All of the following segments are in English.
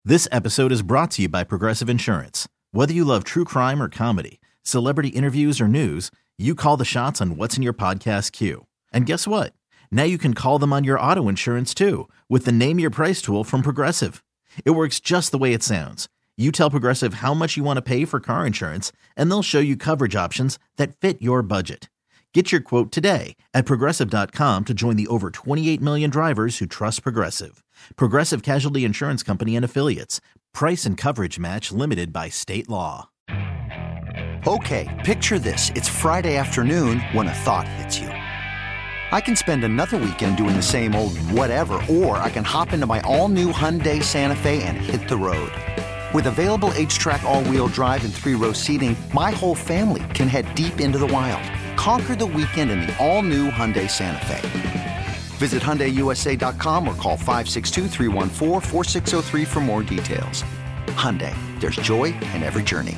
This episode is brought to you by Progressive Insurance. Whether you love true crime or comedy, celebrity interviews or news, you call the shots on what's in your podcast queue. And guess what? Now you can call them on your auto insurance too with the Name Your Price tool from Progressive. It works just the way it sounds. You tell Progressive how much you want to pay for car insurance, and they'll show you coverage options that fit your budget. Get your quote today at Progressive.com to join the over 28 million drivers who trust Progressive. Progressive Casualty Insurance Company and Affiliates. Price and coverage match limited by state law. Okay, picture this. It's Friday afternoon when a thought hits you. I can spend another weekend doing the same old whatever, or I can hop into my all-new Hyundai Santa Fe and hit the road. With available H-Track all-wheel drive and 3-row seating, my whole family can head deep into the wild. Conquer the weekend in the all-new Hyundai Santa Fe. Visit HyundaiUSA.com or call 562-314-4603 for more details. Hyundai, there's joy in every journey.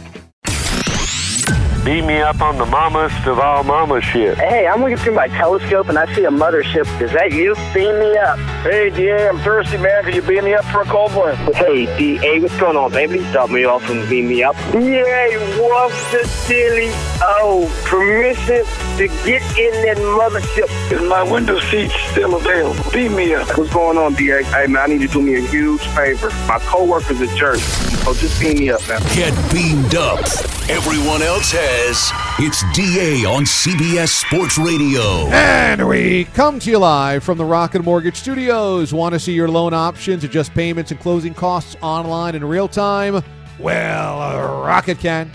Beat me up on the mammast of all mama shit. Hey, I'm looking through my telescope and I see a mothership. Is that you? Beam me up. Hey, DA, I'm thirsty, man. Can you beam me up for a cold one? Hey, DA, what's going on, baby? Stop me off and beam me up. Yay, what's the dilly? Oh, permission to get in that mothership. Is my window seat still available? Beam me up. What's going on, DA? Hey, man, I need you to do me a huge favor. My coworker's a jerk, so just beam me up, man. Get beamed up. Everyone else has. It's DA on CBS Sports Radio. And we come to you live from the Rocket Mortgage Studios. Want to see your loan options, adjust payments and closing costs online in real time? Well, Rocket can.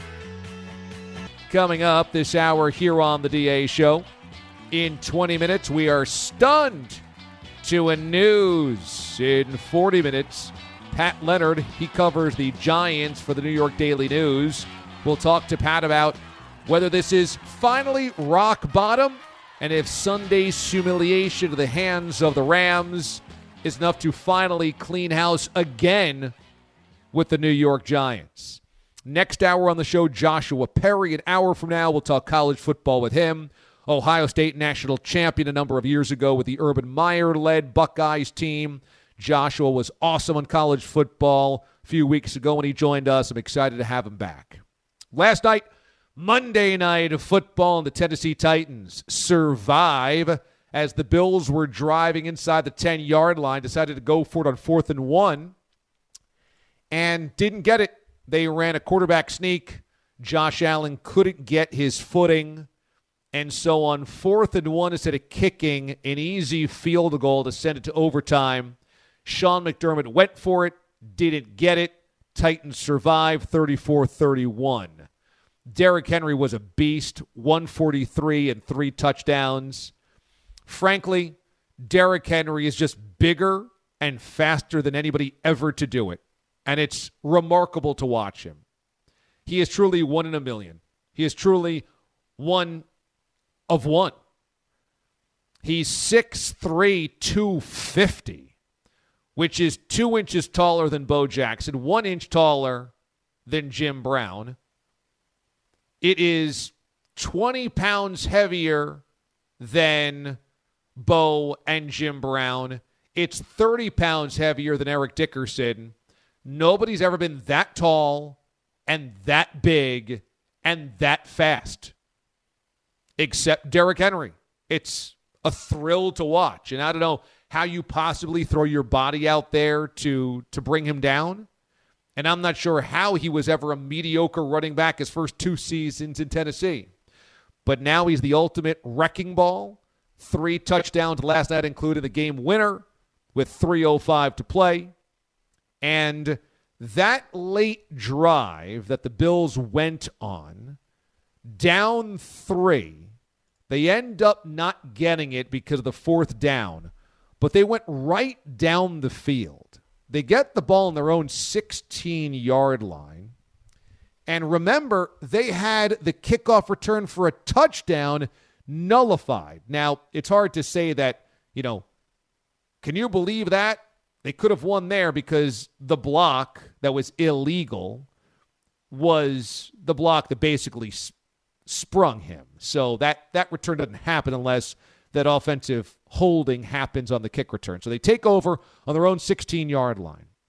Coming up this hour here on the DA Show. In 20 minutes, we are stunned to a news. In 40 minutes, Pat Leonard, he covers the Giants for the New York Daily News. We'll talk to Pat about whether this is finally rock bottom and if Sunday's humiliation to the hands of the Rams is enough to finally clean house again with the New York Giants. Next hour on the show, Joshua Perry. An hour from now, we'll talk college football with him. Ohio State national champion a number of years ago with the Urban Meyer-led Buckeyes team. Joshua was awesome on college football a few weeks ago when he joined us. I'm excited to have him back. Last night, Monday Night Football, and the Tennessee Titans survive as the Bills were driving inside the 10-yard line, decided to go for it on 4th and 1, and didn't get it. They ran a quarterback sneak. Josh Allen couldn't get his footing, and so on 4th and 1, instead of kicking an easy field goal to send it to overtime, Sean McDermott went for it, didn't get it. Titans survived 34-31. Derrick Henry was a beast, 143 and 3 touchdowns. Frankly, Derrick Henry is just bigger and faster than anybody ever to do it. And it's remarkable to watch him. He is truly one in a million. He is truly one of one. He's 6'3", 250, which is 2 inches taller than Bo Jackson, 1 inch taller than Jim Brown. It is 20 pounds heavier than Bo and Jim Brown. It's 30 pounds heavier than Eric Dickerson. Nobody's ever been that tall and that big and that fast except Derrick Henry. It's a thrill to watch. And I don't know how you possibly throw your body out there to bring him down. And I'm not sure how he was ever a mediocre running back his first 2 seasons in Tennessee. But now he's the ultimate wrecking ball. 3 touchdowns last night, including the game winner with 3:05 to play. And that late drive that the Bills went on, down 3, they end up not getting it because of the 4th down. But they went right down the field. They get the ball on their own 16-yard line. And remember, they had the kickoff return for a touchdown nullified. Now, it's hard to say that, can you believe that? They could have won there because the block that was illegal was the block that basically sprung him. So that return doesn't happen unless that offensive holding happens on the kick return. So they take over on their own 16-yard line.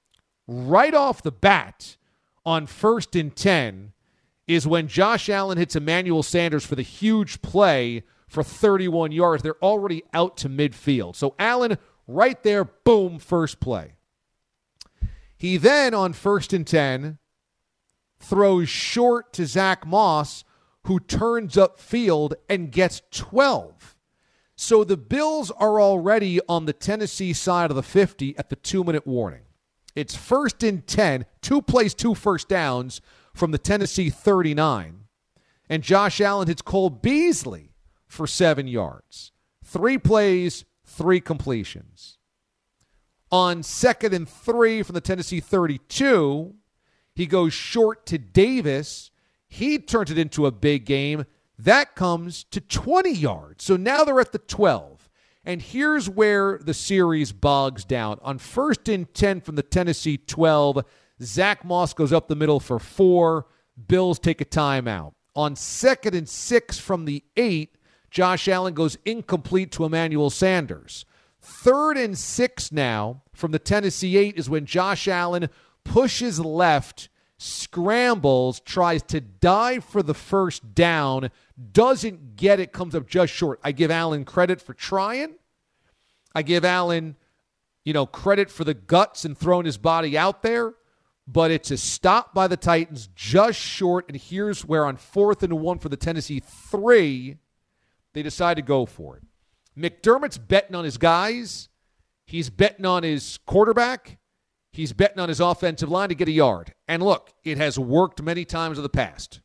right off the bat on 1st and 10 is when Josh Allen hits Emmanuel Sanders for the huge play for 31 yards. They're already out to midfield. So Allen right there, boom, first play. He then, on 1st and 10, throws short to Zach Moss, who turns upfield and gets 12. So the Bills are already on the Tennessee side of the 50 at the 2-minute warning. It's 1st and 10, 2 plays, 2 first downs from the Tennessee 39. And Josh Allen hits Cole Beasley for 7 yards. 3 plays, 3 completions. On 2nd and 3 from the Tennessee 32, he goes short to Davis. He turns it into a big game. That comes to 20 yards. So now they're at the 12. And here's where the series bogs down. On 1st and 10 from the Tennessee 12, Zach Moss goes up the middle for 4. Bills take a timeout. On 2nd and 6 from the 8, Josh Allen goes incomplete to Emmanuel Sanders. 3rd and 6 now from the Tennessee 8 is when Josh Allen pushes left, scrambles, tries to dive for the first down, doesn't get it, comes up just short. I give Allen credit for trying. I give Allen, credit for the guts and throwing his body out there, but it's a stop by the Titans just short, and here's where on 4th and 1 for the Tennessee 3, they decide to go for it. McDermott's betting on his guys. He's betting on his quarterback. He's betting on his offensive line to get a yard. And look, it has worked many times in the past.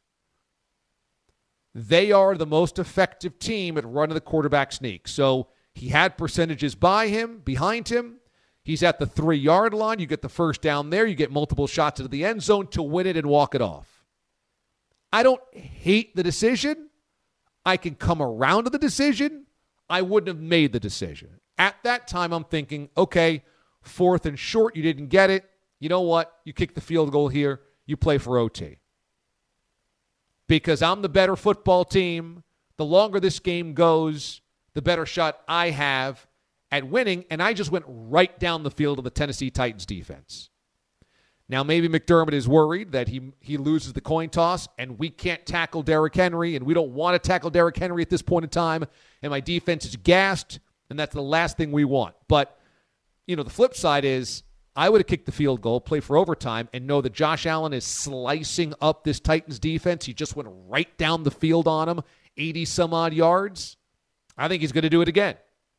They are the most effective team at running the quarterback sneak. So he had percentages behind him. He's at the 3-yard line. You get the first down there. You get multiple shots into the end zone to win it and walk it off. I don't hate the decision. I can come around to the decision. I wouldn't have made the decision. At that time, I'm thinking, okay, 4th and short, you didn't get it. You know what? You kick the field goal here. You play for OT. Because I'm the better football team. The longer this game goes, the better shot I have at winning. And I just went right down the field of the Tennessee Titans defense. Now, maybe McDermott is worried that he loses the coin toss and we can't tackle Derrick Henry, and we don't want to tackle Derrick Henry at this point in time, and my defense is gassed, and that's the last thing we want. But, the flip side is I would have kicked the field goal, play for overtime, and know that Josh Allen is slicing up this Titans defense. He just went right down the field on him, 80-some-odd yards. I think he's going to do it again.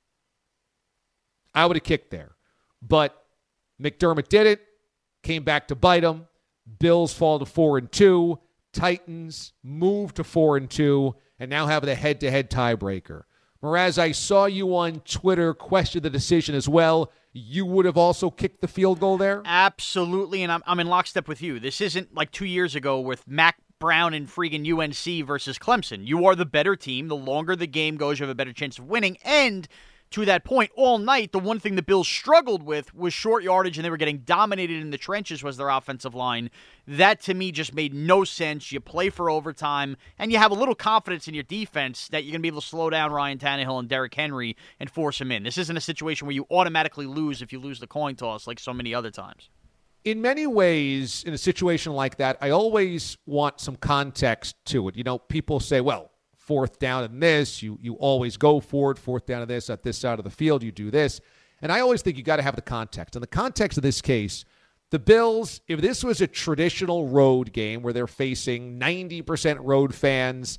I would have kicked there. But McDermott did it. Came back to bite them. Bills fall to 4-2. Titans move to 4-2 and now have the head-to-head tiebreaker. Mraz, I saw you on Twitter question the decision as well. You would have also kicked the field goal there? Absolutely, and I'm in lockstep with you. This isn't like 2 years ago with Mac Brown and freaking UNC versus Clemson. You are the better team. The longer the game goes, you have a better chance of winning. And to that point, all night, the one thing the Bills struggled with was short yardage, and they were getting dominated in the trenches was their offensive line. That, to me, just made no sense. You play for overtime, and you have a little confidence in your defense that you're going to be able to slow down Ryan Tannehill and Derrick Henry and force him in. This isn't a situation where you automatically lose if you lose the coin toss like so many other times. In many ways, in a situation like that, I always want some context to it. People say, well, 4th down in this, you always go for it. 4th down in this, at this side of the field, you do this. And I always think you got to have the context. In the context of this case, the Bills, if this was a traditional road game where they're facing 90% road fans,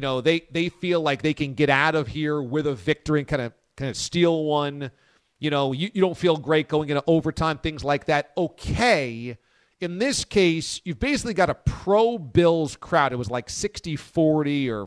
they feel like they can get out of here with a victory and kind of steal one. You don't feel great going into overtime, things like that. Okay. In this case, you've basically got a pro-Bills crowd. It was like 60-40 or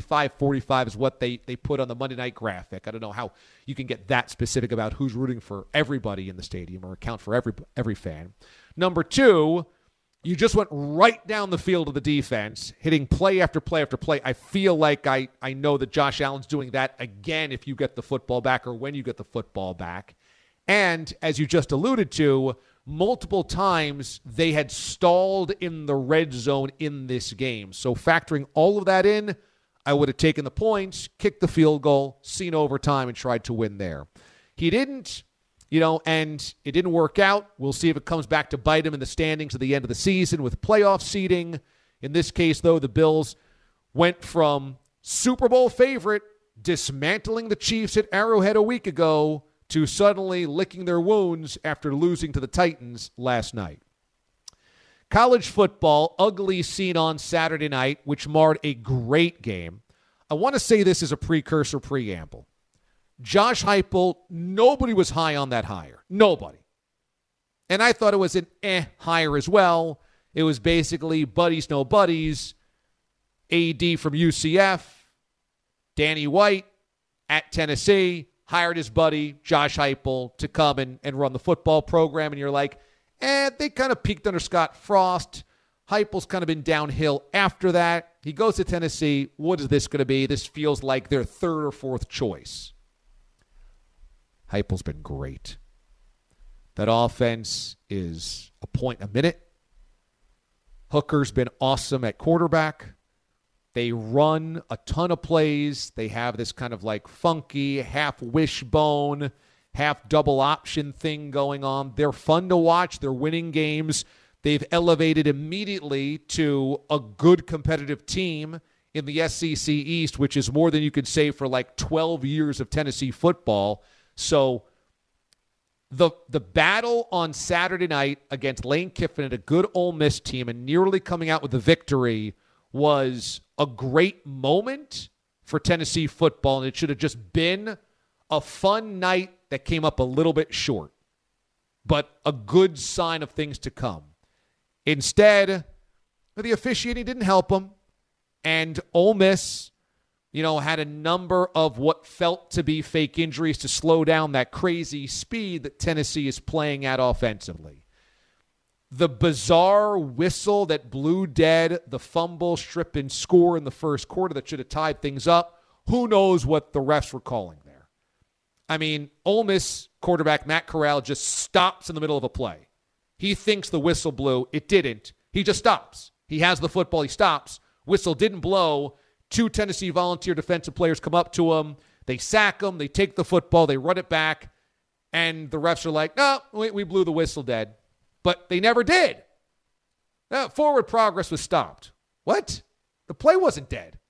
55-45 is what they put on the Monday night graphic. I don't know how you can get that specific about who's rooting for everybody in the stadium or account for every fan. Number 2, you just went right down the field of the defense, hitting play after play after play. I feel like I know that Josh Allen's doing that again if you get the football back or when you get the football back. And as you just alluded to, multiple times they had stalled in the red zone in this game. So factoring all of that in, I would have taken the points, kicked the field goal, seen overtime, and tried to win there. He didn't And it didn't work out. We'll see if it comes back to bite him in the standings at the end of the season with playoff seeding. In this case, though, the Bills went from Super Bowl favorite, dismantling the Chiefs at Arrowhead a week ago, to suddenly licking their wounds after losing to the Titans last night. College football, ugly scene on Saturday night, which marred a great game. I want to say this as a preamble. Josh Heupel, nobody was high on that hire. Nobody. And I thought it was an hire as well. It was basically buddies, no buddies. AD from UCF, Danny White at Tennessee, hired his buddy, Josh Heupel, to come and run the football program. And you're like, they kind of peaked under Scott Frost. Heupel's kind of been downhill after that. He goes to Tennessee. What is this going to be? This feels like their third or fourth choice. Heupel's been great. That offense is a point a minute. Hooker's been awesome at quarterback. They run a ton of plays. They have this kind of like funky half wishbone, half double option thing going on. They're fun to watch. They're winning games. They've elevated immediately to a good competitive team in the SEC East, which is more than you could say for like 12 years of Tennessee football. So the battle on Saturday night against Lane Kiffin and a good Ole Miss team and nearly coming out with a victory was a great moment for Tennessee football, and it should have just been a fun night that came up a little bit short, but a good sign of things to come. Instead, the officiating didn't help them, and Ole Miss had a number of what felt to be fake injuries to slow down that crazy speed that Tennessee is playing at offensively. The bizarre whistle that blew dead the fumble, strip, and score in the first quarter that should have tied things up. Who knows what the refs were calling there? I mean, Ole Miss quarterback Matt Corral just stops in the middle of a play. He thinks the whistle blew. It didn't. He just stops. He has the football. He stops. Whistle didn't blow. 2 Tennessee Volunteer defensive players come up to him. They sack him. They take the football. They run it back. And the refs are like, no, we blew the whistle dead. But they never did. Forward progress was stopped. What? The play wasn't dead.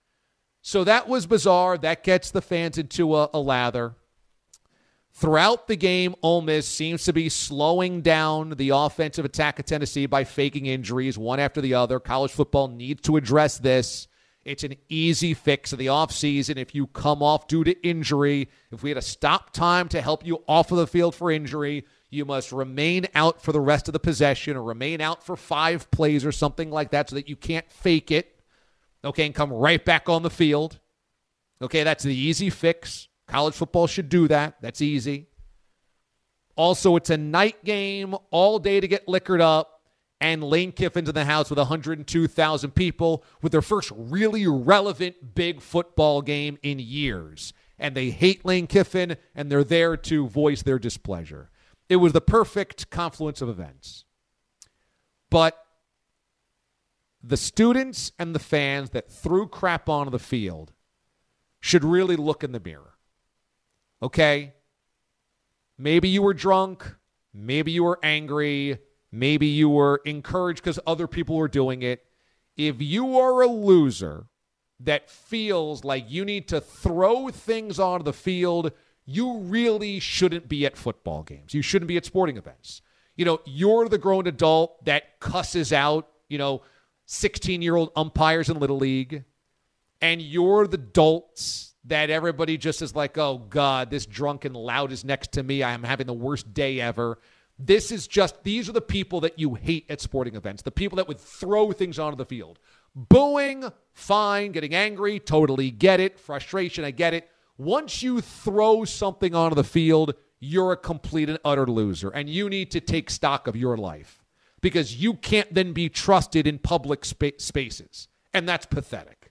So that was bizarre. That gets the fans into a lather. Throughout the game, Ole Miss seems to be slowing down the offensive attack of Tennessee by faking injuries one after the other. College football needs to address this. It's an easy fix in the offseason if you come off due to injury. If we had a stop time to help you off of the field for injury, you must remain out for the rest of the possession or remain out for 5 plays or something like that so that you can't fake it, and come right back on the field. That's the easy fix. College football should do that. That's easy. Also, it's a night game, all day to get liquored up. And Lane Kiffin's in the house with 102,000 people with their first really relevant big football game in years. And they hate Lane Kiffin, and they're there to voice their displeasure. It was the perfect confluence of events. But the students and the fans that threw crap onto the field should really look in the mirror. Okay? Maybe you were drunk. Maybe you were angry. Maybe you were encouraged because other people were doing it. If you are a loser that feels like you need to throw things onto the field, you really shouldn't be at football games. You shouldn't be at sporting events. You're the grown adult that cusses out, 16-year-old umpires in Little League. And you're the adults that everybody just is like, oh, God, this drunken loud is next to me. I am having the worst day ever. These are the people that you hate at sporting events, the people that would throw things onto the field. Booing, fine. Getting angry, totally get it. Frustration, I get it. Once you throw something onto the field, you're a complete and utter loser, and you need to take stock of your life because you can't then be trusted in public spaces, and that's pathetic.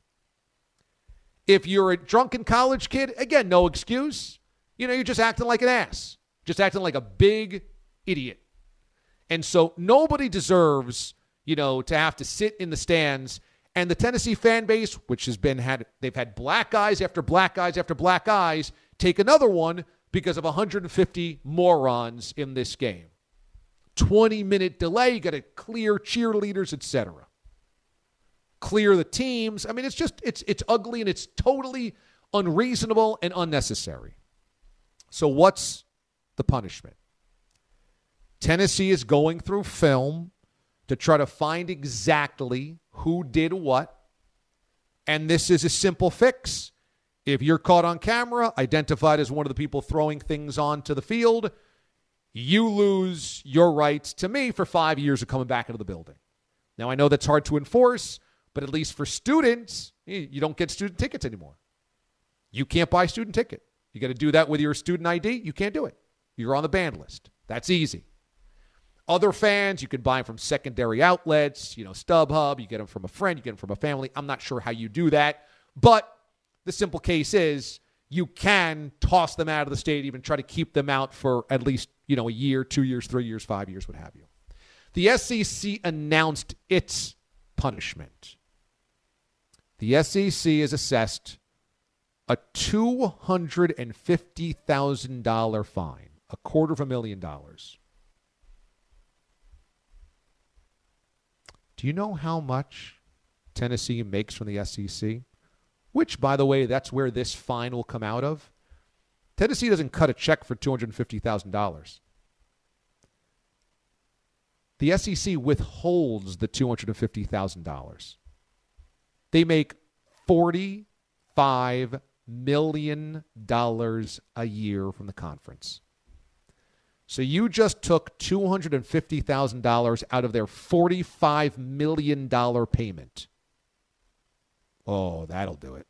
If you're a drunken college kid, again, no excuse. You're just acting like an ass, just acting like a big idiot. And so nobody deserves, to have to sit in the stands. And the Tennessee fan base, which they've had black eyes after black eyes after black eyes, take another one because of 150 morons in this game. 20-minute delay, you got to clear cheerleaders, etc. Clear the teams. I mean, it's ugly and it's totally unreasonable and unnecessary. So what's the punishment? Tennessee is going through film to try to find exactly who did what. And this is a simple fix. If you're caught on camera, identified as one of the people throwing things onto the field, you lose your rights to me for 5 years of coming back into the building. Now, I know that's hard to enforce, but at least for students, you don't get student tickets anymore. You can't buy a student ticket. You got to do that with your student ID. You can't do it. You're on the ban list. That's easy. Other fans, you can buy them from secondary outlets, StubHub. You get them from a friend. You get them from a family. I'm not sure how you do that. But the simple case is you can toss them out of the stadium and try to keep them out for at least, a year, 2 years, 3 years, 5 years, what have you. The SEC announced its punishment. The SEC is assessed a $250,000 fine, $250,000. Do you know how much Tennessee makes from the SEC? Which, by the way, that's where this fine will come out of. Tennessee doesn't cut a check for $250,000. The SEC withholds the $250,000. They make $45 million a year from the conference. So you just took $250,000 out of their $45 million payment. Oh, that'll do it.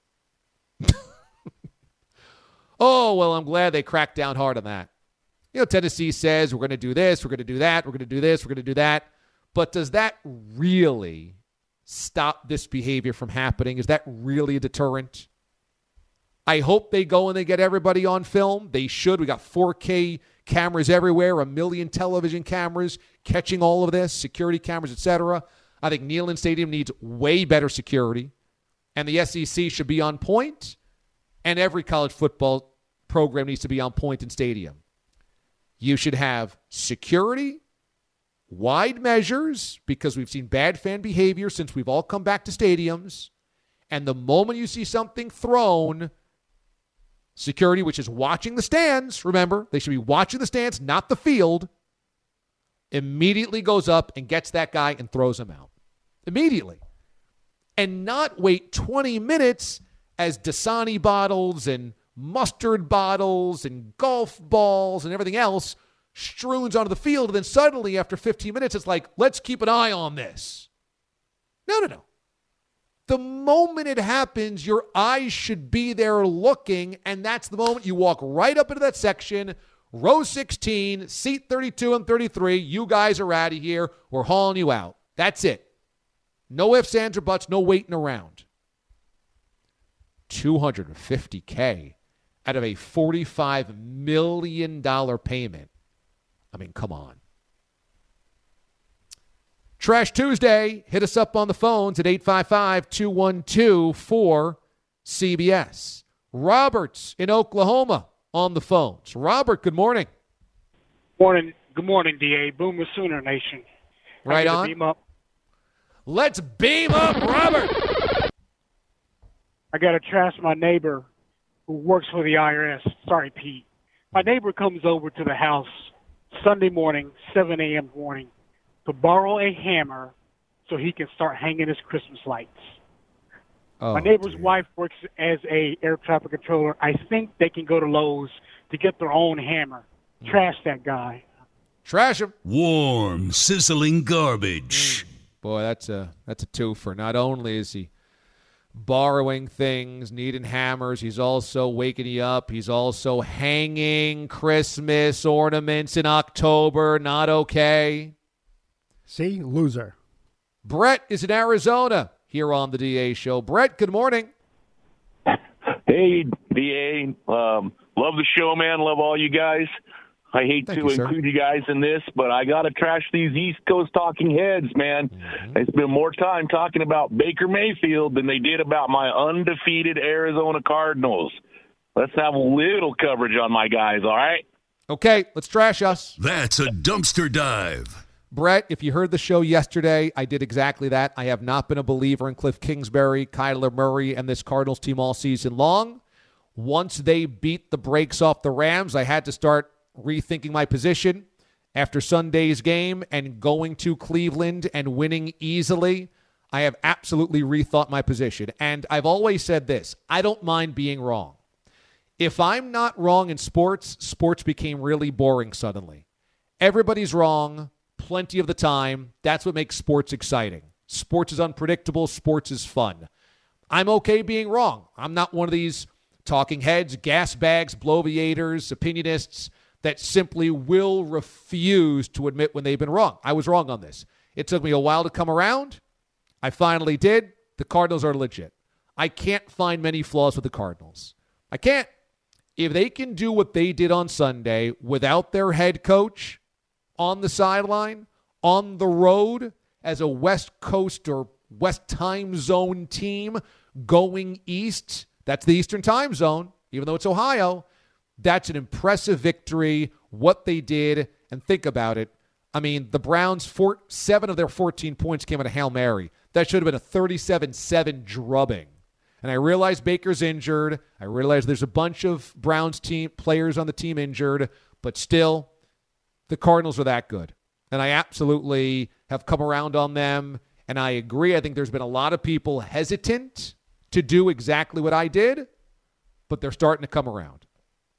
Oh, well, I'm glad they cracked down hard on that. Tennessee says we're going to do this, we're going to do that, we're going to do this, we're going to do that. But does that really stop this behavior from happening? Is that really a deterrent? I hope they go and they get everybody on film. They should. We got 4K cameras everywhere, 1 million television cameras catching all of this, security cameras, etc. I think Neyland Stadium needs way better security, and the SEC should be on point, and every college football program needs to be on point in stadium. You should have security, wide measures, because we've seen bad fan behavior since we've all come back to stadiums, and the moment you see something thrown, security, which is watching the stands, remember, they should be watching the stands, not the field, immediately goes up and gets that guy and throws him out. Immediately. And not wait 20 minutes as Dasani bottles and mustard bottles and golf balls and everything else strews onto the field. And then suddenly, after 15 minutes, it's like, let's keep an eye on this. No. The moment it happens, your eyes should be there looking, and that's the moment you walk right up into that section, row 16, seat 32 and 33. You guys are out of here. We're hauling you out. That's it. No ifs, ands, or buts. No waiting around. $250K out of a $45 million payment. I mean, come on. Trash Tuesday. Hit us up on the phones at 855-212-4CBS. Robert's in Oklahoma on the phones. Robert, good morning. Morning. Good morning, DA. Boomer Sooner Nation. Right on. Beam up. Let's beam up, Robert. I got to trash my neighbor who works for the IRS. Sorry, Pete. My neighbor comes over to the house Sunday morning, 7 a.m. morning, to borrow a hammer so he can start hanging his Christmas lights. Oh, my neighbor's wife works as a air traffic controller. I think they can go to Lowe's to get their own hammer. Trash that guy. Trash him. Warm, sizzling garbage. Boy, that's a twofer. Not only is he borrowing things, needing hammers, he's also waking you up. He's also hanging Christmas ornaments in October. Not okay. See? Loser. Brett is in Arizona here on the DA Show. Brett, good morning. Hey, DA. Love the show, man. Love all you guys. I hate to include you guys in this, but I got to trash these East Coast talking heads, man. They spend more time talking about Baker Mayfield than they did about my undefeated Arizona Cardinals. let's have a little coverage on my guys, all right? Okay, let's trash us. That's a dumpster dive. Brett, if you heard the show yesterday, I did exactly that. I have not been a believer in Cliff Kingsbury, Kyler Murray, and this Cardinals team all season long. Once they beat the brakes off the Rams, I had to start rethinking my position. After Sunday's game and going to Cleveland and winning easily, I have absolutely rethought my position. And I've always said this, I don't mind being wrong. If I'm not wrong in sports, sports became really boring suddenly. Everybody's wrong plenty of the time. That's what makes sports exciting. Sports is unpredictable. Sports is fun. I'm okay being wrong. I'm not one of these talking heads, gas bags, bloviators, opinionists that simply will refuse to admit when they've been wrong. I was wrong on this. It took me a while to come around. I finally did. The Cardinals are legit. I can't find many flaws with the Cardinals. I can't. If they can do what they did on Sunday without their head coach on the sideline, on the road, as a West Coast or West time zone team going east, that's the Eastern time zone, even though it's Ohio, that's an impressive victory, what they did, and think about it. I mean, the Browns, 7 of their 14 points came out of Hail Mary. That should have been a 37-7 drubbing. And I realize Baker's injured. I realize there's a bunch of Browns team players on the team injured, but still, the Cardinals are that good. And I absolutely have come around on them, and I agree. I think there's been a lot of people hesitant to do exactly what I did, but they're starting to come around.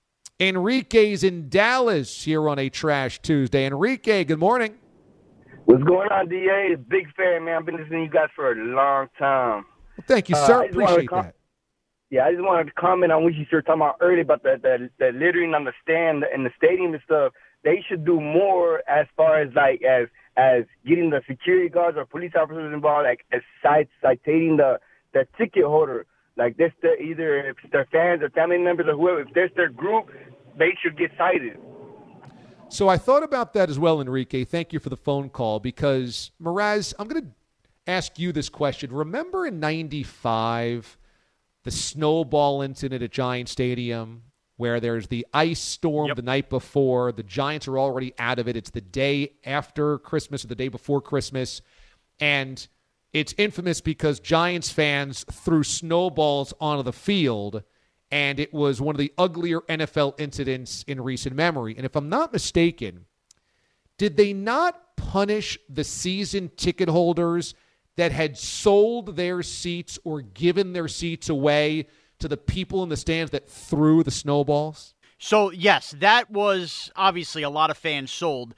Enrique's in Dallas here on a Trash Tuesday. Enrique, good morning. What's going on, DA? Big fan, man. I've been listening to you guys for a long time. Well, thank you, sir. Appreciate that. Yeah, I just wanted to comment on what you were talking about earlier about the littering on the stand and the stadium and stuff. They should do more as far as like as getting the security guards or police officers involved, like as citating the ticket holder. Like this, either if they're fans or family members or whoever, if there's their group, they should get cited. So I thought about that as well, Enrique. Thank you for the phone call because, Mraz, I'm going to ask you this question. Remember in 95, the snowball incident at Giant Stadium where there's the ice storm the night before. The Giants are already out of it. It's the day after Christmas or the day before Christmas. And it's infamous because Giants fans threw snowballs onto the field, and it was one of the uglier NFL incidents in recent memory. And if I'm not mistaken, did they not punish the season ticket holders that had sold their seats or given their seats away to the people in the stands that threw the snowballs? So, yes, that was obviously a lot of fans sold.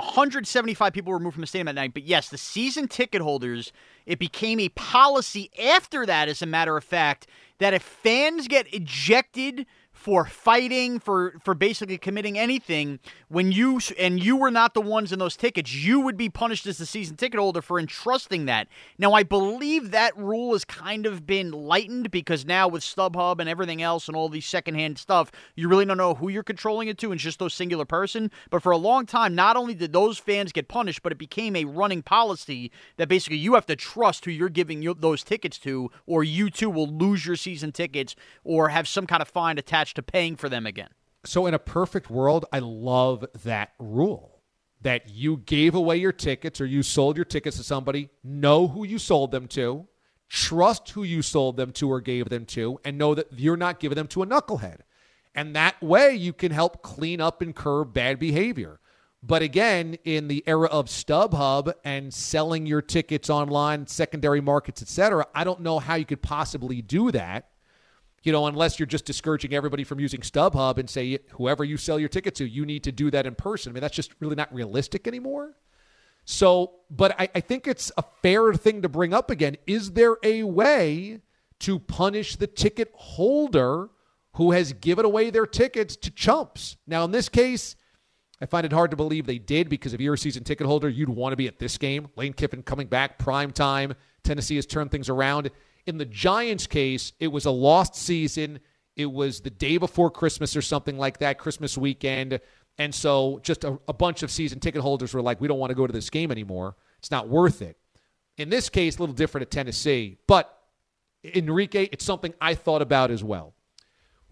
175 people were removed from the stadium that night. But, yes, the season ticket holders, it became a policy after that, as a matter of fact, that if fans get ejected for fighting, for basically committing anything, when you were not the ones in those tickets, you would be punished as the season ticket holder for entrusting that. Now, I believe that rule has kind of been lightened because now with StubHub and everything else and all these secondhand stuff, you really don't know who you're controlling it to, and it's just those singular person. But for a long time, not only did those fans get punished, but it became a running policy that basically you have to trust who you're giving those tickets to, or you too will lose your season tickets or have some kind of fine attached to paying for them again. So in a perfect world, I love that rule that you gave away your tickets or you sold your tickets to somebody, know who you sold them to, trust who you sold them to or gave them to, and know that you're not giving them to a knucklehead. And that way you can help clean up and curb bad behavior. But again, in the era of StubHub and selling your tickets online, secondary markets, etc., I don't know how you could possibly do that. Unless you're just discouraging everybody from using StubHub and say, whoever you sell your ticket to, you need to do that in person. I mean, that's just really not realistic anymore. So, but I think it's a fair thing to bring up again. Is there a way to punish the ticket holder who has given away their tickets to chumps? Now, in this case, I find it hard to believe they did because if you're a season ticket holder, you'd want to be at this game. Lane Kiffin coming back, prime time. Tennessee has turned things around. In the Giants' case, it was a lost season. It was the day before Christmas or something like that, Christmas weekend. And so just a bunch of season ticket holders were like, we don't want to go to this game anymore. It's not worth it. In this case, a little different at Tennessee. But, Enrique, it's something I thought about as well.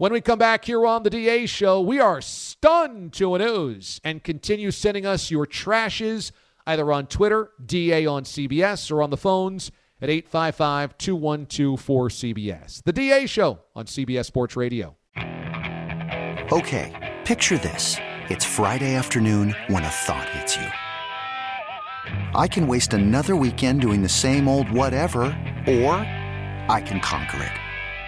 When we come back here on the DA Show, we are stunned to a news, and continue sending us your trashes either on Twitter, DA on CBS, or on the phones at 855-212-4CBS. The DA Show on CBS Sports Radio. Okay, picture this. It's Friday afternoon when a thought hits you. I can waste another weekend doing the same old whatever, or I can conquer it.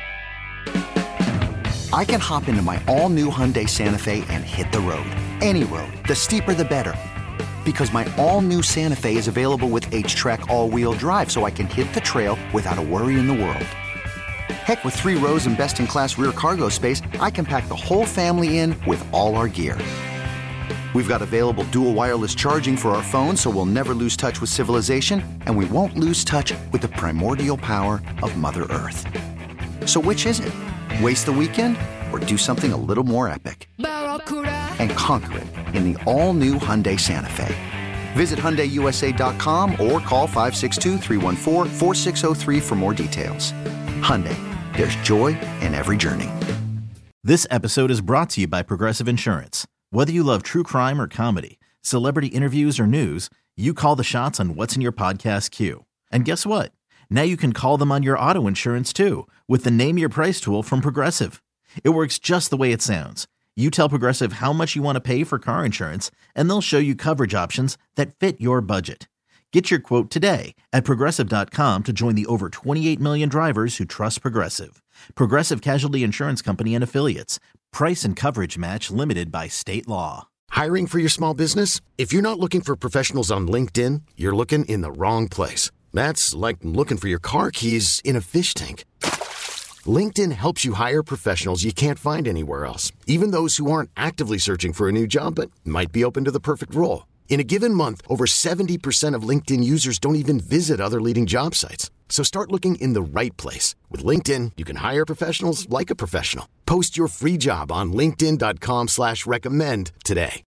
I can hop into my all-new Hyundai Santa Fe and hit the road. Any road. The steeper, the better. Because my all-new Santa Fe is available with H-Track all-wheel drive, so I can hit the trail without a worry in the world. Heck, with 3 rows and best-in-class rear cargo space, I can pack the whole family in with all our gear. We've got available dual wireless charging for our phones, so we'll never lose touch with civilization, and we won't lose touch with the primordial power of Mother Earth. So which is it? Waste the weekend or do something a little more epic? And conquer it in the all-new Hyundai Santa Fe. Visit HyundaiUSA.com or call 562-314-4603 for more details. Hyundai, there's joy in every journey. This episode is brought to you by Progressive Insurance. Whether you love true crime or comedy, celebrity interviews or news, you call the shots on what's in your podcast queue. And guess what? Now you can call them on your auto insurance too with the Name Your Price tool from Progressive. It works just the way it sounds. You tell Progressive how much you want to pay for car insurance, and they'll show you coverage options that fit your budget. Get your quote today at Progressive.com to join the over 28 million drivers who trust Progressive. Progressive Casualty Insurance Company and Affiliates. Price and coverage match limited by state law. Hiring for your small business? If you're not looking for professionals on LinkedIn, you're looking in the wrong place. That's like looking for your car keys in a fish tank. LinkedIn helps you hire professionals you can't find anywhere else, even those who aren't actively searching for a new job but might be open to the perfect role. In a given month, over 70% of LinkedIn users don't even visit other leading job sites. So start looking in the right place. With LinkedIn, you can hire professionals like a professional. Post your free job on linkedin.com/recommend today.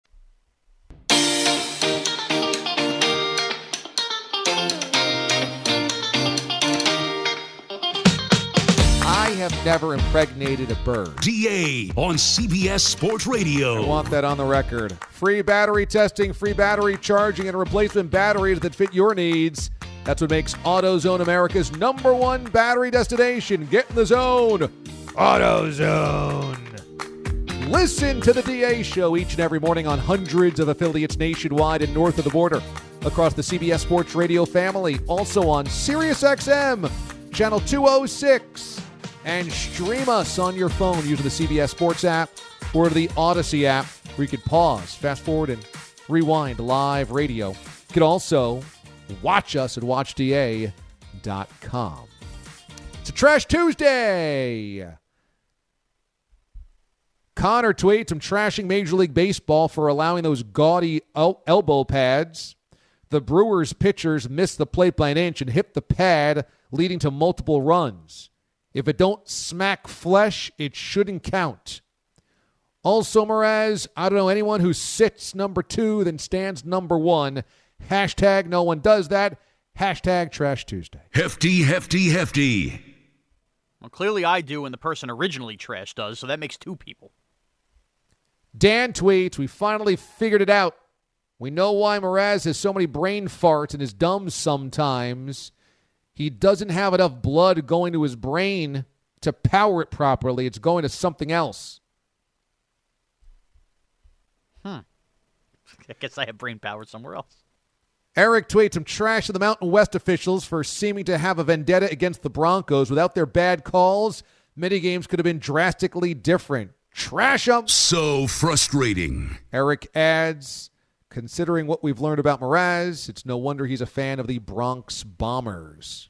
I have never impregnated a bird. DA on CBS Sports Radio. I want that on the record. Free battery testing, free battery charging, and replacement batteries that fit your needs. That's what makes AutoZone America's #1 battery destination. Get in the zone. AutoZone. Listen to the DA Show each and every morning on hundreds of affiliates nationwide and north of the border. Across the CBS Sports Radio family. Also on SiriusXM, channel 206. And stream us on your phone using the CBS Sports app or the Odyssey app, where you can pause, fast forward, and rewind live radio. You can also watch us at watchda.com. It's a Trash Tuesday. Connor tweets, I'm trashing Major League Baseball for allowing those gaudy elbow pads. The Brewers pitchers missed the plate by an inch and hit the pad, leading to multiple runs. If it don't smack flesh, it shouldn't count. Also, Mraz, I don't know anyone who sits number 2 then stands number 1. Hashtag no one does that. Hashtag Trash Tuesday. Hefty, hefty, hefty. Well, clearly I do and the person originally trash does, so that makes 2 people. Dan tweets, we finally figured it out. We know why Mraz has so many brain farts and is dumb sometimes. He doesn't have enough blood going to his brain to power it properly. It's going to something else. I guess I have brain power somewhere else. Eric tweets, I'm trashing the Mountain West officials for seeming to have a vendetta against the Broncos. Without their bad calls, many games could have been drastically different. Trash them. So frustrating. Eric adds, considering what we've learned about Mraz, it's no wonder he's a fan of the Bronx Bombers.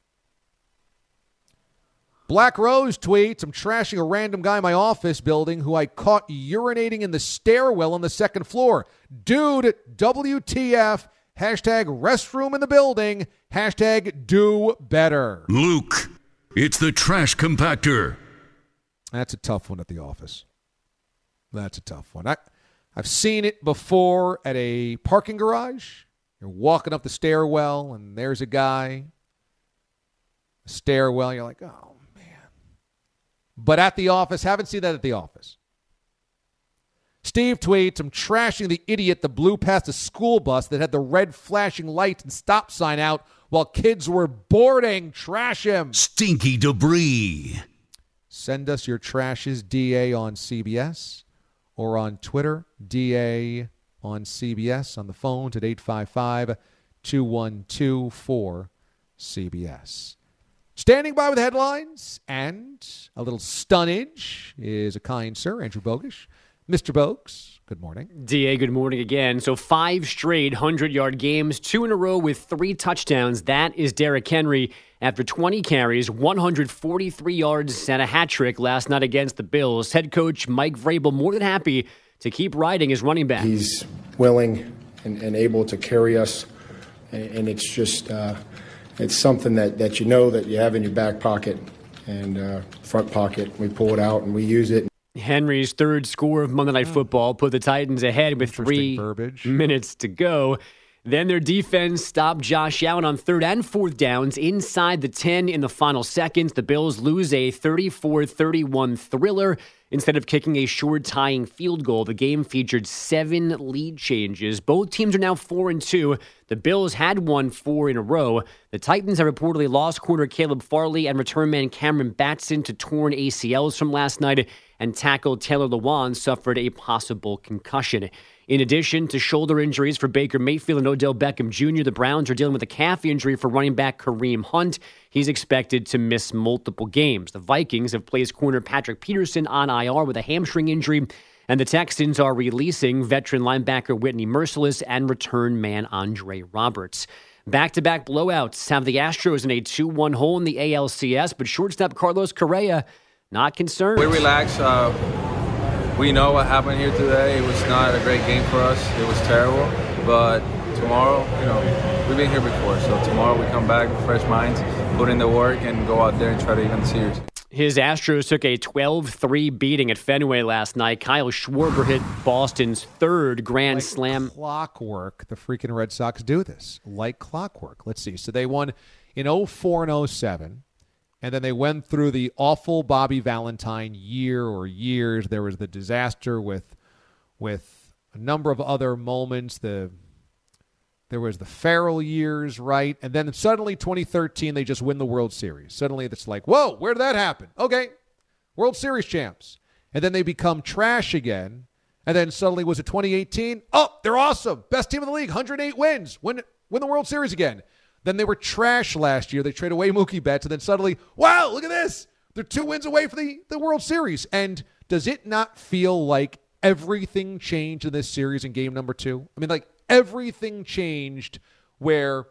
Black Rose tweets, I'm trashing a random guy in my office building who I caught urinating in the stairwell on the second floor. Dude, WTF, hashtag restroom in the building, hashtag do better. Luke, it's the trash compactor. That's a tough one at the office. That's a tough one. I've seen it before at a parking garage. You're walking up the stairwell, and there's a guy. Stairwell, you're like, oh, man. But at the office, haven't seen that at the office. Steve tweets, I'm trashing the idiot that blew past a school bus that had the red flashing lights and stop sign out while kids were boarding. Trash him. Stinky debris. Send us your trashes, DA on CBS, or on Twitter, DA on CBS, on the phones at 855-212-4CBS. Standing by with headlines and a little stunnage is a kind sir, Andrew Bogusch. Mr. Bogues, good morning. DA, good morning again. So 5 straight 100-yard games, 2 in a row with 3 touchdowns. That is Derrick Henry after 20 carries, 143 yards, and a hat trick last night against the Bills. Head coach Mike Vrabel more than happy to keep riding his running back. He's willing and able to carry us, and it's just it's something that you know that you have in your back pocket and front pocket. We pull it out and we use it. Henry's third score of Monday Night Football put the Titans ahead with 3 minutes to go. Then their defense stopped Josh Allen on 3rd and 4th downs inside the 10 in the final seconds. The Bills lose a 34-31 thriller. Instead of kicking a short tying field goal, the game featured 7 lead changes. Both teams are now 4-2. The Bills had won 4 in a row. The Titans have reportedly lost corner Caleb Farley and return man Cameron Batson to torn ACLs from last night, and tackle Taylor Lewan suffered a possible concussion. In addition to shoulder injuries for Baker Mayfield and Odell Beckham Jr., the Browns are dealing with a calf injury for running back Kareem Hunt. He's expected to miss multiple games. The Vikings have placed corner Patrick Peterson on IR with a hamstring injury, and the Texans are releasing veteran linebacker Whitney Mercilus and return man Andre Roberts. Back-to-back blowouts have the Astros in a 2-1 hole in the ALCS, but shortstop Carlos Correa not concerned. We relaxed. We know what happened here today. It was not a great game for us. It was terrible. But tomorrow, we've been here before. So tomorrow we come back with fresh minds, put in the work, and go out there and try to even the series. His Astros took a 12-3 beating at Fenway last night. Kyle Schwarber hit Boston's 3rd grand slam. Clockwork, the freaking Red Sox do this. Like clockwork. Let's see. So they won in 04 and 07. And then they went through the awful Bobby Valentine years. There was the disaster with a number of other moments. There was the Farrell years, right? And then suddenly 2013, they just win the World Series. Suddenly it's like, whoa, where did that happen? Okay, World Series champs. And then they become trash again. And then suddenly was it 2018? Oh, they're awesome. Best team in the league, 108 wins. Win the World Series again. Then they were trash last year. They trade away Mookie Betts, and then suddenly, wow, look at this. They're 2 wins away from the World Series. And does it not feel like everything changed in this series in game number 2? I mean, like everything changed where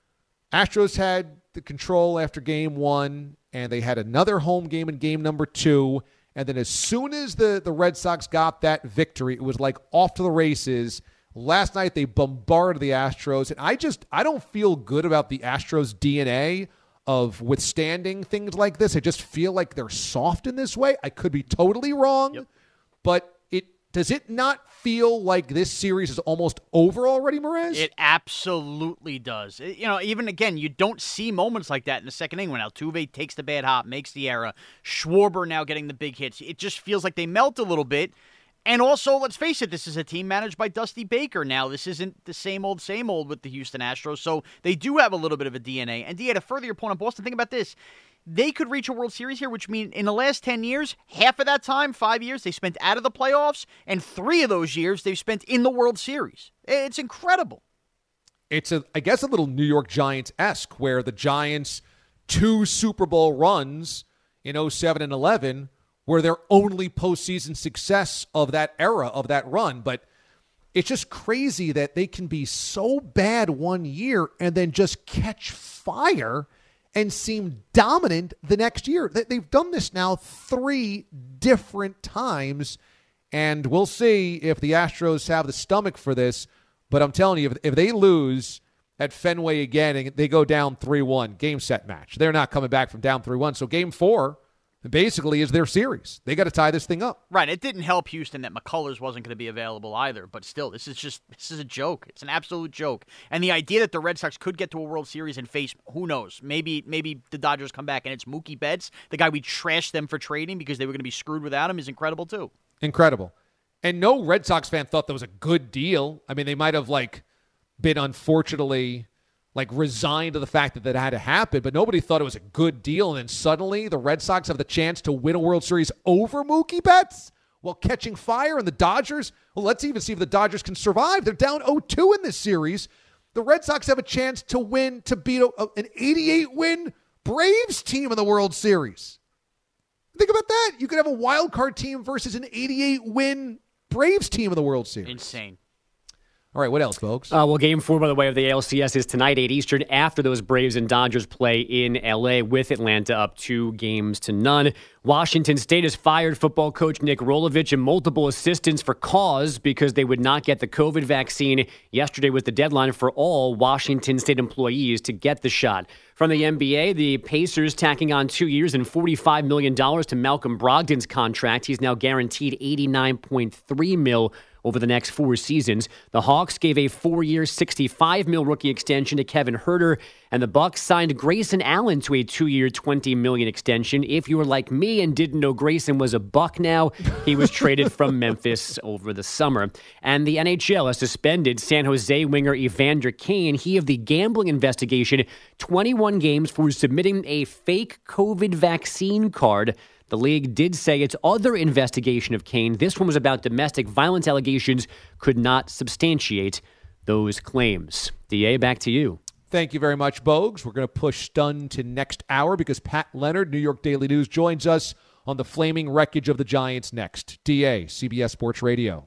Astros had the control after game 1, and they had another home game in game number 2. And then as soon as the Red Sox got that victory, it was like off to the races. Last night, they bombarded the Astros, and I don't feel good about the Astros' DNA of withstanding things like this. I just feel like they're soft in this way. I could be totally wrong, but does it not feel like this series is almost over already, Merez? It absolutely does. Even again, you don't see moments like that in the second inning when Altuve takes the bad hop, makes the error. Schwarber now getting the big hits. It just feels like they melt a little bit. And also, let's face it, this is a team managed by Dusty Baker now. This isn't the same old with the Houston Astros, so they do have a little bit of a DNA. And to further your point on Boston, think about this. They could reach a World Series here, which means in the last 10 years, half of that time, 5 years, they spent out of the playoffs, and 3 of those years they've spent in the World Series. It's incredible. It's, I guess, a little New York Giants-esque, where the Giants' 2 Super Bowl runs in 07 and 11 were their only postseason success of that era, of that run. But it's just crazy that they can be so bad one year and then just catch fire and seem dominant the next year. They've done this now 3 different times, and we'll see if the Astros have the stomach for this. But I'm telling you, if they lose at Fenway again and they go down 3-1, game set match, they're not coming back from down 3-1. So game 4, basically is their series. They got to tie this thing up. Right. It didn't help Houston that McCullers wasn't going to be available either. But still, this is a joke. It's an absolute joke. And the idea that the Red Sox could get to a World Series and face, who knows, maybe the Dodgers come back and it's Mookie Betts, the guy we trashed them for trading because they were going to be screwed without him, is incredible too. Incredible. And no Red Sox fan thought that was a good deal. I mean, they might have been unfortunately resigned to the fact that had to happen, but nobody thought it was a good deal. And then suddenly the Red Sox have the chance to win a World Series over Mookie Betts while catching fire. And the Dodgers, well, let's even see if the Dodgers can survive. They're down 0-2 in this series. The Red Sox have a chance to win, to beat an 88-win Braves team in the World Series. Think about that. You could have a wild card team versus an 88-win Braves team in the World Series. Insane. All right, what else, folks? Well, Game 4, by the way, of the ALCS is tonight, 8 Eastern, after those Braves and Dodgers play in L.A. with Atlanta up 2-0. Washington State has fired football coach Nick Rolovich and multiple assistants for cause because they would not get the COVID vaccine. Yesterday was the deadline for all Washington State employees to get the shot. From the NBA, the Pacers tacking on 2 years and $45 million to Malcolm Brogdon's contract. He's now guaranteed $89.3 million over the next 4 seasons. The Hawks gave a 4-year, $65 million rookie extension to Kevin Huerter, and the Bucks signed Grayson Allen to a 2-year, $20 million extension. If you were like me and didn't know Grayson was a Buck now, he was traded from Memphis over the summer. And the NHL has suspended San Jose winger Evander Kane, he of the gambling investigation, 21 games for submitting a fake COVID vaccine card. The league did say its other investigation of Kane, this one was about domestic violence allegations, could not substantiate those claims. DA, back to you. Thank you very much, Bogues. We're going to push Stun to next hour because Pat Leonard, New York Daily News, joins us on the flaming wreckage of the Giants next. DA, CBS Sports Radio.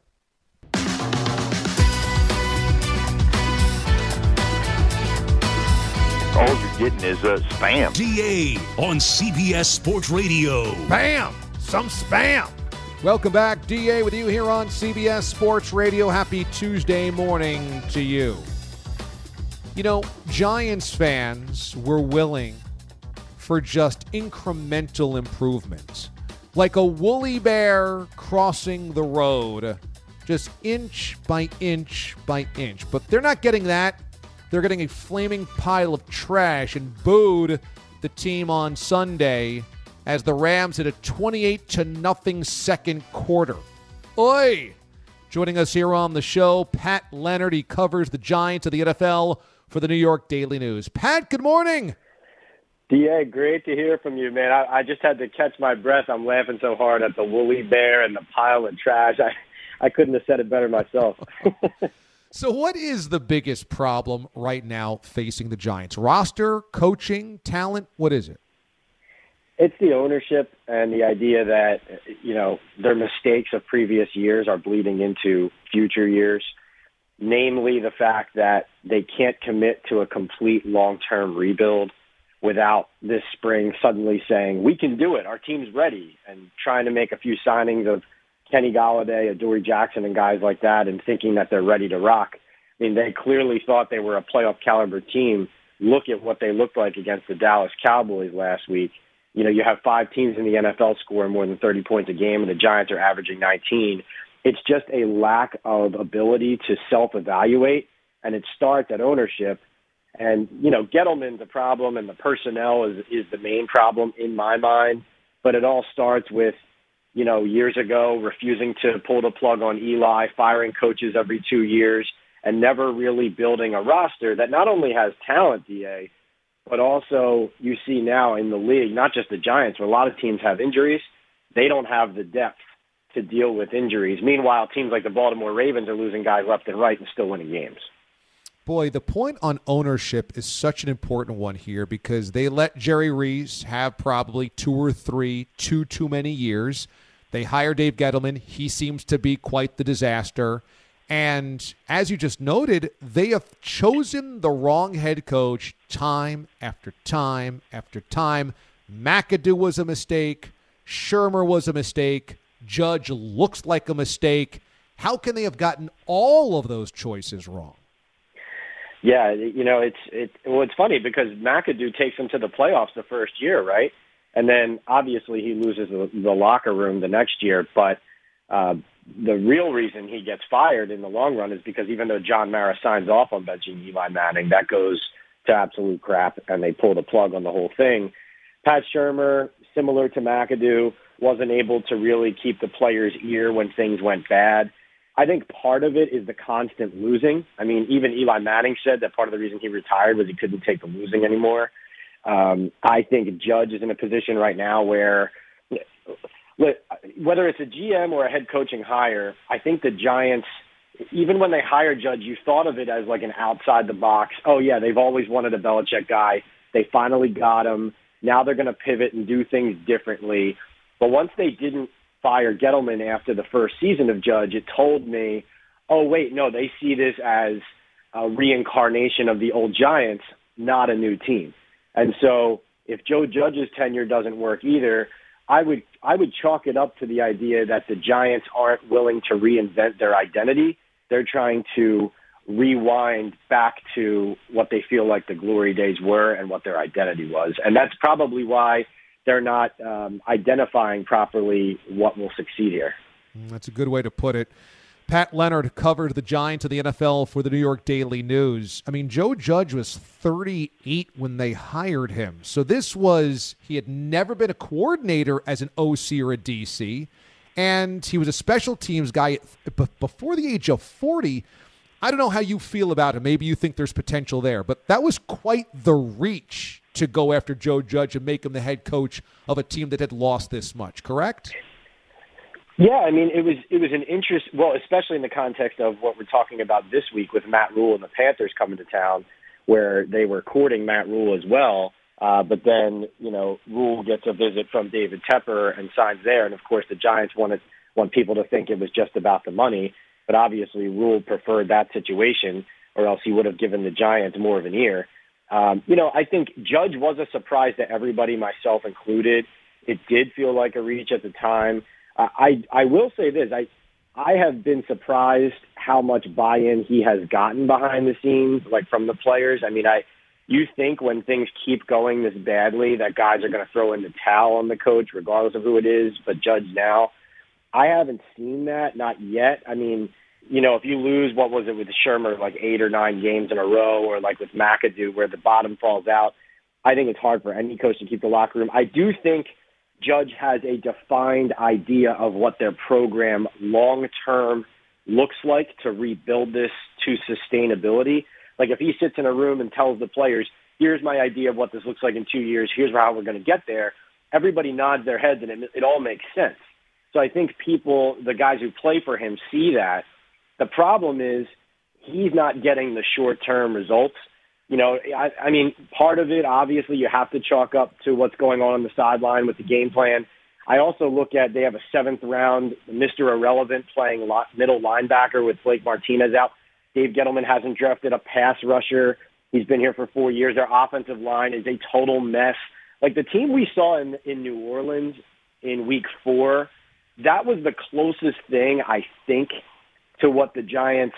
All you're getting is spam. DA on CBS Sports Radio. Bam! Some spam. Welcome back. DA with you here on CBS Sports Radio. Happy Tuesday morning to you. You know, Giants fans were willing for just incremental improvements. Like a woolly bear crossing the road, just inch by inch by inch. But they're not getting that. They're getting a flaming pile of trash and booed the team on Sunday as the Rams hit a 28-0 second quarter. Oi! Joining us here on the show, Pat Leonard. He covers the Giants of the NFL for the New York Daily News. Pat, good morning. DA, great to hear from you, man. I just had to catch my breath. I'm laughing so hard at the woolly bear and the pile of trash. I couldn't have said it better myself. So what is the biggest problem right now facing the Giants? Roster, coaching, talent? What is it? It's the ownership and the idea that, you know, their mistakes of previous years are bleeding into future years, namely the fact that they can't commit to a complete long-term rebuild without this spring suddenly saying, we can do it, our team's ready, and trying to make a few signings of Kenny Golladay, Adoree Jackson, and guys like that, and thinking that they're ready to rock. I mean, they clearly thought they were a playoff caliber team. Look at what they looked like against the Dallas Cowboys last week. You know, you have 5 teams in the NFL scoring more than 30 points a game, and the Giants are averaging 19. It's just a lack of ability to self-evaluate, and it starts at ownership. And, you know, Gettleman's a problem, and the personnel is the main problem in my mind. But it all starts with, you know, years ago, refusing to pull the plug on Eli, firing coaches every 2 years, and never really building a roster that not only has talent, DA, but also you see now in the league, not just the Giants, where a lot of teams have injuries, they don't have the depth to deal with injuries. Meanwhile, teams like the Baltimore Ravens are losing guys left and right and still winning games. Boy, the point on ownership is such an important one here because they let Jerry Reese have probably 2 or 3 too many years. They hire Dave Gettleman. He seems to be quite the disaster. And as you just noted, they have chosen the wrong head coach time after time after time. McAdoo was a mistake. Shermer was a mistake. Judge looks like a mistake. How can they have gotten all of those choices wrong? Yeah, you know, it's funny because McAdoo takes them to the playoffs the first year, right? And then obviously he loses the locker room the next year. But the real reason he gets fired in the long run is because even though John Mara signs off on benching Eli Manning, that goes to absolute crap, and they pull the plug on the whole thing. Pat Shurmur, similar to McAdoo, wasn't able to really keep the players' ear when things went bad. I think part of it is the constant losing. I mean, even Eli Manning said that part of the reason he retired was he couldn't take the losing anymore. I think Judge is in a position right now where, whether it's a GM or a head coaching hire, I think the Giants, even when they hired Judge, you thought of it as like an outside the box. Oh yeah, they've always wanted a Belichick guy. They finally got him. Now they're going to pivot and do things differently. But once they didn't fire Gettleman after the first season of Judge, it told me, oh, wait, no, they see this as a reincarnation of the old Giants, not a new team. And so if Joe Judge's tenure doesn't work either, I would chalk it up to the idea that the Giants aren't willing to reinvent their identity. They're trying to rewind back to what they feel like the glory days were and what their identity was. And that's probably why they're not identifying properly what will succeed here. That's a good way to put it. Pat Leonard covered the Giants of the NFL for the New York Daily News. I mean, Joe Judge was 38 when they hired him. So he had never been a coordinator as an OC or a DC, and he was a special teams guy before the age of 40. I don't know how you feel about him. Maybe you think there's potential there, but that was quite the reach to go after Joe Judge and make him the head coach of a team that had lost this much, correct? Yeah, I mean, it was an interest, well, especially in the context of what we're talking about this week with Matt Rule and the Panthers coming to town, where they were courting Matt Rule as well. But then, Rule gets a visit from David Tepper and signs there. And, of course, the Giants want people to think it was just about the money. But obviously, Rule preferred that situation, or else he would have given the Giants more of an ear. I think Judge was a surprise to everybody, myself included. It did feel like a reach at the time. I will say this. I have been surprised how much buy-in he has gotten behind the scenes, like from the players. I mean, you think when things keep going this badly that guys are going to throw in the towel on the coach, regardless of who it is, but Judge now. I haven't seen that, not yet. I mean, if you lose, what was it with Shurmur, like 8 or 9 games in a row, or like with McAdoo where the bottom falls out, I think it's hard for any coach to keep the locker room. I do think Judge has a defined idea of what their program long-term looks like to rebuild this to sustainability. Like if he sits in a room and tells the players, here's my idea of what this looks like in 2 years, here's how we're going to get there, everybody nods their heads and it all makes sense. So I think the guys who play for him, see that. The problem is he's not getting the short-term results. I mean, part of it, obviously, you have to chalk up to what's going on the sideline with the game plan. I also look at they have a 7th-round Mr. Irrelevant playing middle linebacker with Blake Martinez out. Dave Gettleman hasn't drafted a pass rusher. He's been here for 4 years. Their offensive line is a total mess. Like the team we saw in New Orleans in Week 4, that was the closest thing, I think, to what the Giants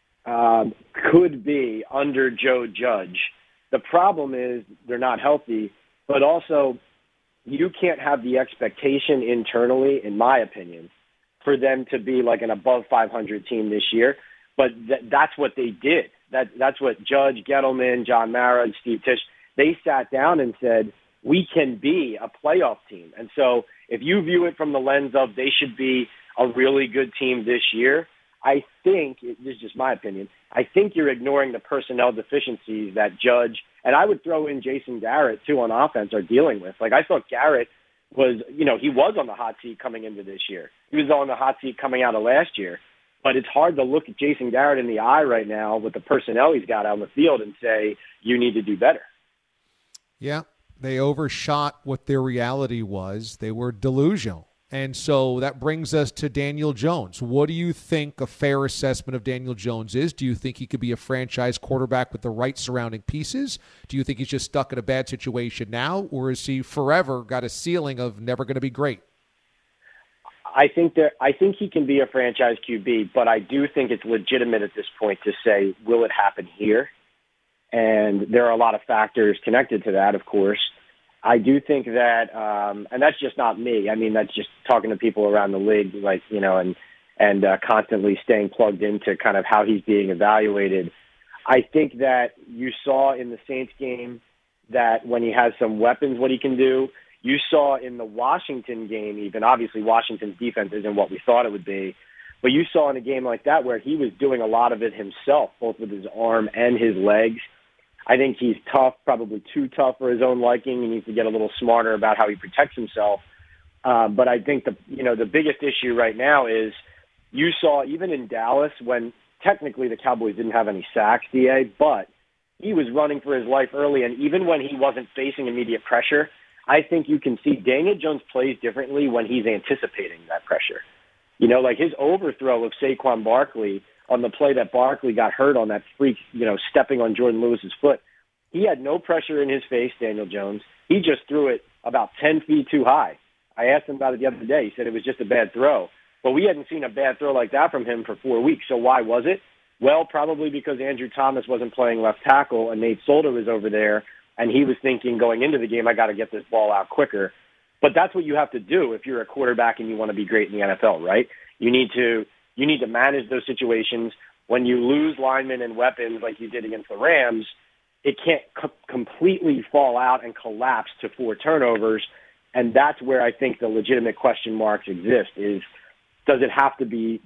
could be under Joe Judge. The problem is they're not healthy, but also you can't have the expectation internally, in my opinion, for them to be like an above 500 team this year. But that's what they did. That's what Judge, Gettleman, John Mara, and Steve Tisch, they sat down and said, we can be a playoff team. And so if you view it from the lens of they should be a really good team this year, I think, this is just my opinion, I think you're ignoring the personnel deficiencies that Judge, and I would throw in Jason Garrett, too, on offense, are dealing with. Like, I thought Garrett was, he was on the hot seat coming into this year. He was on the hot seat coming out of last year. But it's hard to look at Jason Garrett in the eye right now with the personnel he's got out on the field and say, you need to do better. Yeah, they overshot what their reality was. They were delusional. And so that brings us to Daniel Jones. What do you think a fair assessment of Daniel Jones is? Do you think he could be a franchise quarterback with the right surrounding pieces? Do you think he's just stuck in a bad situation now? Or is he forever got a ceiling of never going to be great? I think he can be a franchise QB, but I do think it's legitimate at this point to say, will it happen here? And there are a lot of factors connected to that, of course. I do think that, and that's just not me. I mean, that's just talking to people around the league, like, you know, and constantly staying plugged into kind of how he's being evaluated. I think that you saw in the Saints game that when he has some weapons, what he can do. You saw in the Washington game, even obviously Washington's defense isn't what we thought it would be, but you saw in a game like that where he was doing a lot of it himself, both with his arm and his legs. I think he's tough, probably too tough for his own liking. He needs to get a little smarter about how he protects himself. But I think the biggest issue right now is you saw even in Dallas when technically the Cowboys didn't have any sacks, DA, but he was running for his life early, and even when he wasn't facing immediate pressure, I think you can see Daniel Jones plays differently when he's anticipating that pressure. You know, like his overthrow of Saquon Barkley on the play that Barkley got hurt on that freak, you know, stepping on Jordan Lewis's foot. He had no pressure in his face, Daniel Jones. He just threw it about 10 feet too high. I asked him about it the other day. He said it was just a bad throw. But we hadn't seen a bad throw like that from him for 4 weeks. So why was it? Well, probably because Andrew Thomas wasn't playing left tackle and Nate Solder was over there. And he was thinking going into the game, I got to get this ball out quicker. But that's what you have to do if you're a quarterback and you want to be great in the NFL, right? You need to manage those situations. When you lose linemen and weapons like you did against the Rams, it can't completely fall out and collapse to 4 turnovers. And that's where I think the legitimate question marks exist is, does it have to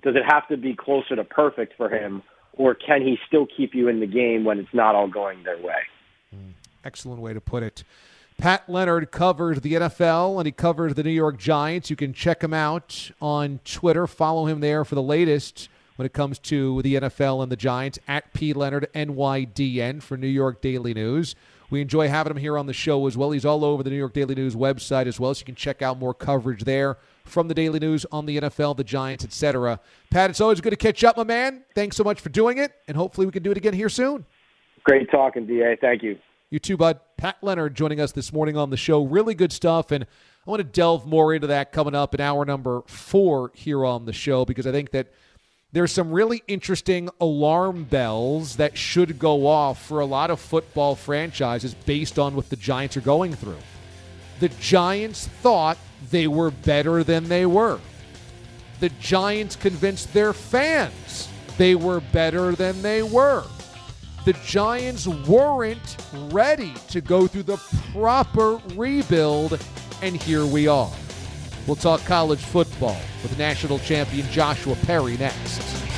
be closer to perfect for him, or can he still keep you in the game when it's not all going their way? Excellent way to put it. Pat Leonard covers the NFL, and he covers the New York Giants. You can check him out on Twitter. Follow him there for the latest when it comes to the NFL and the Giants, at PLeonardNYDN for New York Daily News. We enjoy having him here on the show as well. He's all over the New York Daily News website as well, so you can check out more coverage there from the Daily News on the NFL, the Giants, etc. Pat, it's always good to catch up, my man. Thanks so much for doing it, and hopefully we can do it again here soon. Great talking, DA. Thank you. You too, bud. Pat Leonard joining us this morning on the show. Really good stuff, and I want to delve more into that coming up in hour number 4 here on the show, because I think that there's some really interesting alarm bells that should go off for a lot of football franchises based on what the Giants are going through. The Giants thought they were better than they were. The Giants convinced their fans they were better than they were. The Giants weren't ready to go through the proper rebuild, and here we are. We'll talk college football with national champion Joshua Perry next.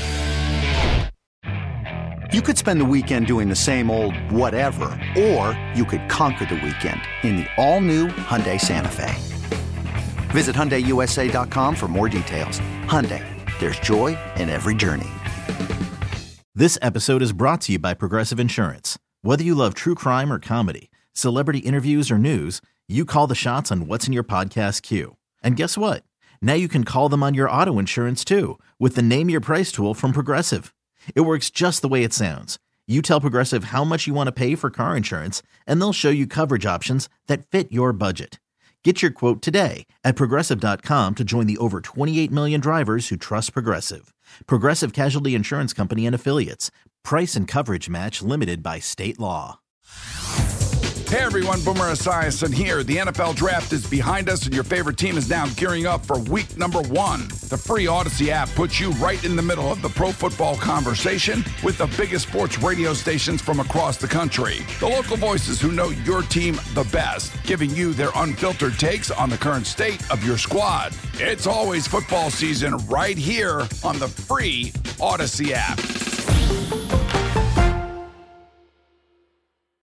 You could spend the weekend doing the same old whatever, or you could conquer the weekend in the all-new Hyundai Santa Fe. Visit HyundaiUSA.com for more details. Hyundai, there's joy in every journey. This episode is brought to you by Progressive Insurance. Whether you love true crime or comedy, celebrity interviews or news, you call the shots on what's in your podcast queue. And guess what? Now you can call them on your auto insurance too with the Name Your Price tool from Progressive. It works just the way it sounds. You tell Progressive how much you want to pay for car insurance, and they'll show you coverage options that fit your budget. Get your quote today at Progressive.com to join the over 28 million drivers who trust Progressive. Progressive Casualty Insurance Company and Affiliates. Price and coverage match limited by state law. Hey everyone, Boomer Esiason here. The NFL Draft is behind us and your favorite team is now gearing up for week number 1. The free Odyssey app puts you right in the middle of the pro football conversation with the biggest sports radio stations from across the country. The local voices who know your team the best, giving you their unfiltered takes on the current state of your squad. It's always football season right here on the free Odyssey app.